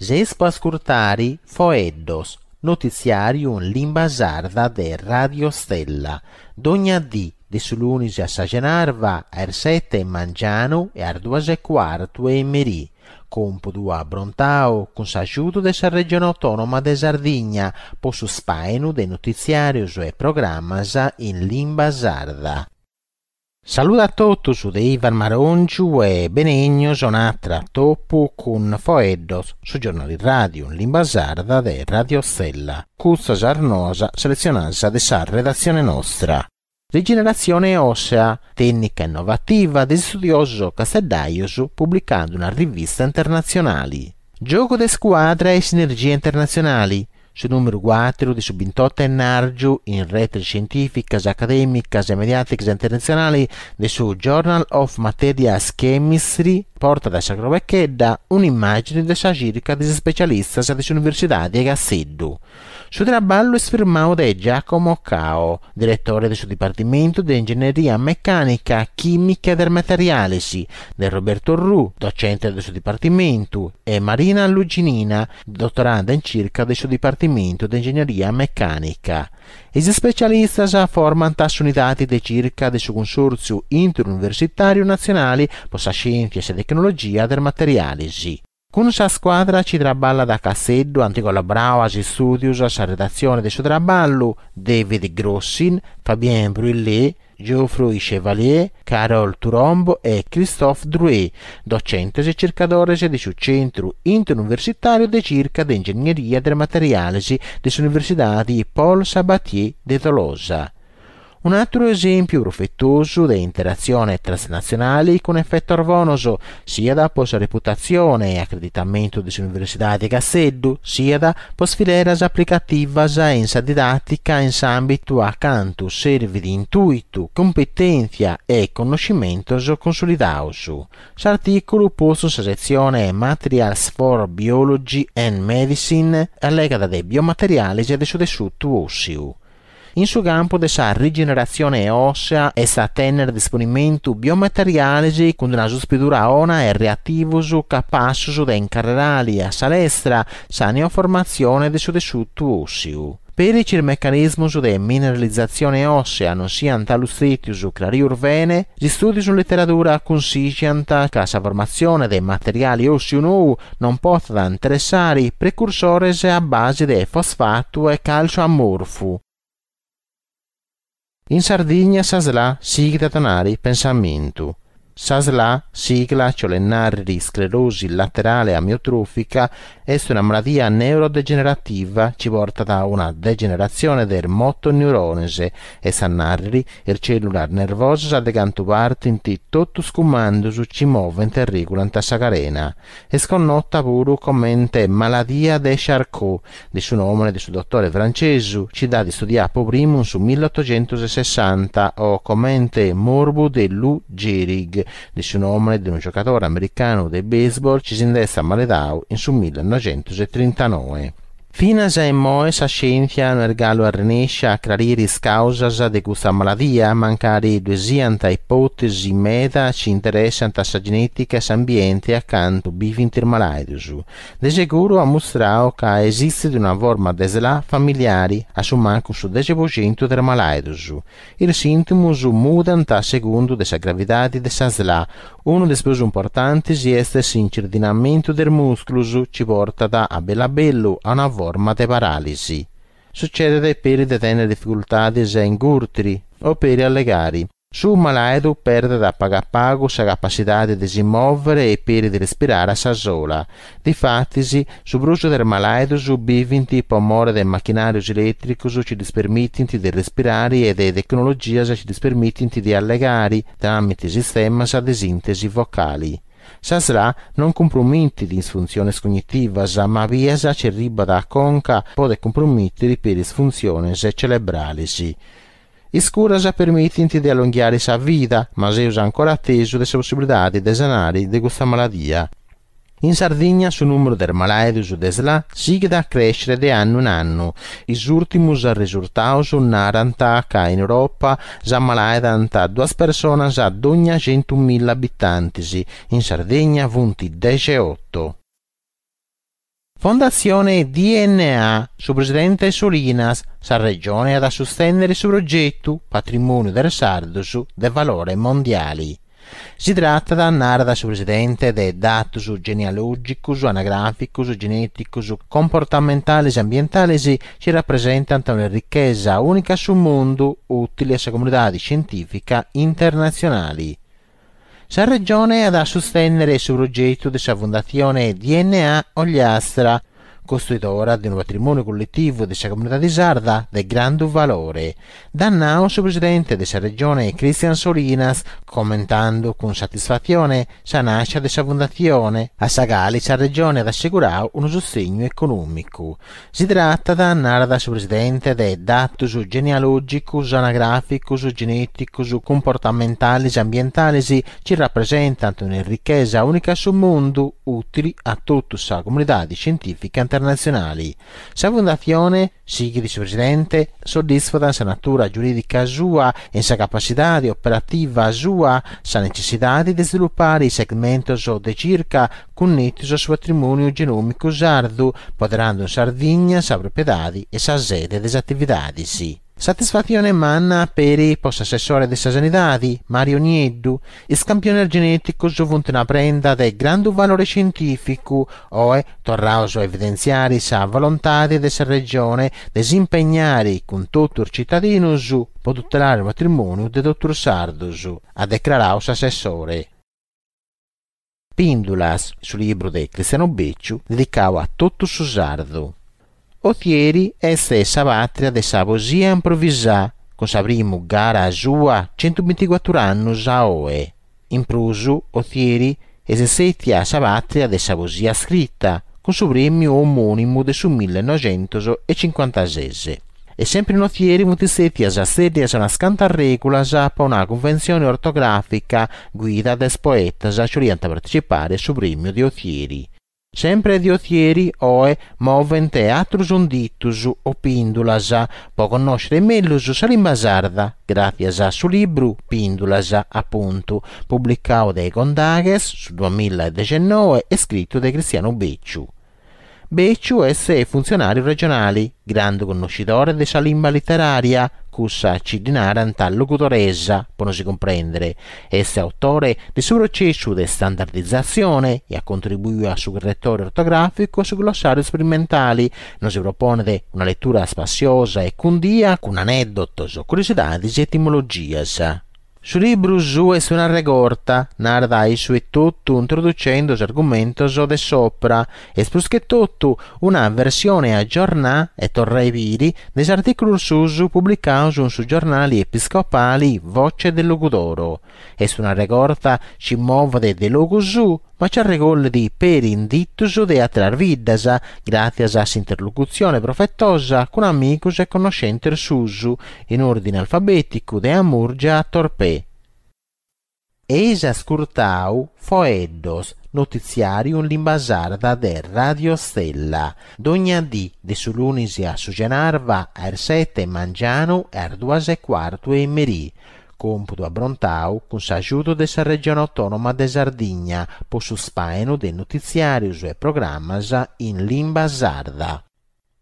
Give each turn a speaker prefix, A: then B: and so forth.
A: Jespo ascoltare Foeddos, notiziario in lingua sarda de Radio Stella. Dogna di sull'unisi a Sagenarva, a 7 mangiano e a 2:15 e merì. Compodo a Brontao con s'aiuto della regione autonoma de Sardegna, po su spainu de notiziarios e programmas in lingua sarda. Saluto a tutti su de Ivan Marongiu e benegno sonatra topo con Foeddos su giornali radio in lingua sarda de Radio Stella. Custa sarnosa selezionata de sa redazione nostra. Rigenerazione ossea, tecnica innovativa del studioso Casteddaios pubblicando una rivista internazionale. Gioco de squadra e sinergie internazionali. Su numero 4 di su 28 ennargiu in rete scientificas, academicas e mediaticas internazionali de su Journal of Materials Chemistry porta da Sacrovecchedda un'immagine de sa circa di specialistas de università di Gasseddu. Su traballo è firmato da Giacomo Cao, direttore del suo Dipartimento di Ingegneria Meccanica, Chimica e Materialesi, da Roberto Ru, docente del suo Dipartimento, e Marina Luginina, dottoranda in circa del suo Dipartimento di Ingegneria Meccanica. I specialisti formano unità di circa del suo consorzio interuniversitario nazionale per la scienza e tecnologia del materialesi. Con sa squadra ci traballa da Casseddu, antico collaborava ai studios, alla redazione del suo traballo, David Grossin, Fabien Brulé, Geoffroy Chevalier, Carol Turombo e Christophe Drouet, docentes e ricercatori del suo centro interuniversitario di circa di ingegneria del materialesi dell'Università di Paul Sabatier de Tolosa. Un altro esempio profettoso di interazione transnazionali con effetto arvonoso, sia da post reputazione e accreditamento dell'Università di Gasseddu, sia da post fileras applicativas in sa didattica in ambito a canto serve di intuito, competenza e conoscimento consolidaus. S'articolo posto sa sezione Materials for Biology and Medicine allegata dei biomateriali e del suo tessuto osseo. In suo campo de sa rigenerazione ossea e sa tenere a disponimento biomateriali con una sospedura ona e reattivos capaces de incarrerali a salestra sa neoformazione del suo tessuto osseo. Per il meccanismo di mineralizzazione ossea non siano talustritius clariurvene, gli studi sulla letteratura consigliano che la formazione dei materiali ossei nuovi non possa interessare precursori a base di fosfato e calcio ammorfo. In Sardegna s'asla sigla tonari pensamento. S'asla sigla ciolenari sclerosi laterale amiotrofica è una malattia neurodegenerativa ci porta da una degenerazione del motoneuronese e s'annarri il cellular nervoso de canto parte in tutto scumandus ci movente e regulanta sa carena e sconnota pure commente malattia de Charcot di suo nome di suo dottore francese ci dà di studiare primo su 1860 o commente morbo de Lou Gehrig di suo nome di un giocatore americano di baseball ci si indessa maledau in su 1939. Fino a mo sa scienza nel gallo arnesce a clariris causas de questa malattia, mancare duesianta ipotesi meta ci interessanta sa genetica e s'ambiente accanto bivinter malaidus. De sicuro ha mostrato che esiste una forma de SLA familiari a su manco su 10% del malaidus. Il sintomo mudanta secondo de sa gravità de sa SLA. Uno dei più importanti è l'incerdinamento del muscolo ci porta da bello a una forma di paralisi. Succede per tenere difficoltà a ingurtri o per allegari. Su malato perde da pago sa capacità di dimuovere e per di respirare a sa sola. Difatti, su brucio del malato su bivinti pomore del macchinario elettrico ci dispermettenti di respirare e delle tecnologie ci dispermettenti di allegare tramite sistemi di sintesi vocali. S'asla non compromette di disfunzione cognitiva, ma viesa ci riba da conca può compromettere per disfunzioni cerebrali. I curas permettono di allungare sa vita, ma si usa ancora atteso delle possibilità di sanare di questa malattia. In Sardegna il numero dei malati di SLA sigue da crescere di anno in anno. I ultimi risultati narrano che in Europa si ammalano 2 persone ad ogni 100.000 abitanti, in Sardegna 18. Fondazione DNA, su presidente Solinas, sa regione ad sostenere su progetto patrimonio del Sardusu de valore mondiali. Si tratta di andare da su presidente de datus genealogicus, anagraficus, geneticus, comportamentales e ambientales ci rappresentano una ricchezza unica sul mondo, utile a comunità scientifica internazionali. Sa regione ad sostenere su progetto di sa fondazione DNA Ogliastra, costruitora di un patrimonio collettivo di sa comunità di sarda di grande valore. Dannao su presidente di sa regione Cristian Solinas, commentando con soddisfazione sa nascita di sa fondazione, a Sagali sa regione ad assicurare un sostegno economico. Si tratta di andare da su presidente di datus genealogicus, anagraficus, geneticus, comportamentales e ambientales ci rappresentano una ricchezza unica sul mondo, utili a tutta la comunità scientifica internazionali. Sa fondazione, sigue di suo presidente, soddisfa sa natura giuridica sua e sa capacità operativa sua, sa necessità di sviluppare i segmenti di circa connessi al suo patrimonio genomico sardo, poderando in Sardegna sa proprietà e sa sede delle attività di sì. Satisfazione manna per il post-assessore di sanità Mario Nieddu, il campione genetico giovunto una prenda del grande valore scientifico, oe torrauso a evidenziare sa volontà di questa regione di impegnare con tutto il cittadino su per tutelare il patrimonio del dottor Sardusu, ha dichiarato l'assessore. Pindulas, sul libro di Cristiano Becciu, dedicato a tutto su sardo. Otieri è stessa patria de sa poesia improvvisà, con sa prima gara sua 124 anni a oe. In prusu, Otieri è stessa sa patria de sa poesia scritta, con suo premio omonimo de su 1956. E sempre in Otieri multisetti a sedia una scanta regola per una convenzione ortografica guida des poetas a orienta partecipare su premio di Otieri. Sempre di Otieri oe movente atrus unditus o pindulas, può conoscere meglio sa lingua sarda, grazie a suo libro Pindulas, appunto, pubblicato dai Condages su 2019 e scritto da Cristiano Becciu. Becciu è funzionario regionale, grande conoscitore della lingua letteraria, cussa ci dinara interlocutoressa, per non si comprendere. È autore del suo processo di standardizzazione e ha contribuito al suo correttore ortografico e su glossario sperimentali. Non si propone una lettura spaziosa e cundia con aneddoti o curiosità di etimologie. Su libro su è una regorta, narra su e tutto introducendo l'argomento de sopra, e che tutto una versione aggiornata e torrei viri degli articoli su pubblicati su giornali episcopali Voce del Logudoro. E su una regorta ci muove de logo su, ma c'è regole di per indittus de atrar vidas, grazie a interlocuzione profettosa con amicus e conoscenti susu, in ordine alfabetico de Amurgia a Torpè. Eis ascoltau Foeddos, notiziario in lingua sarda de Radio Stella, d'ogna dì de su lunisi a su Genarva a 7 mangiano e a 2:15 e merì. Computo a Brontau con s'aiuto della regione autonoma de Sardigna, po su spaeno del notiziarius e programmas in lingua sarda.